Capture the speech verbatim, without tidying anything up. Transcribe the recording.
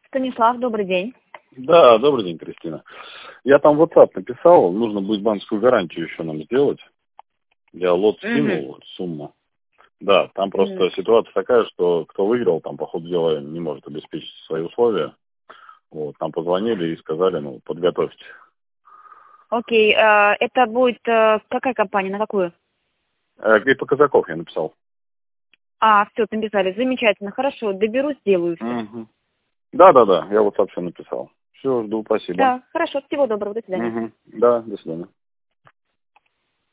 Станислав, добрый день. Да, добрый день, Кристина. Я там в WhatsApp написал, нужно будет банковскую гарантию еще нам сделать. Я лот скинул, Угу. сумму. Да, там просто Угу. ситуация такая, что кто выиграл, там, по ходу дела, не может обеспечить свои условия. Вот, нам позвонили и сказали, ну, подготовьте. Окей, э, это будет э, какая компания, на какую? Э, Гриппа Казаков я написал. А, все, написали, замечательно, хорошо, доберусь, сделаю все. Угу. Да, да, да, я в WhatsApp все написал. Все, жду, спасибо. Да, хорошо, всего доброго, до свидания. Угу. Да, до свидания.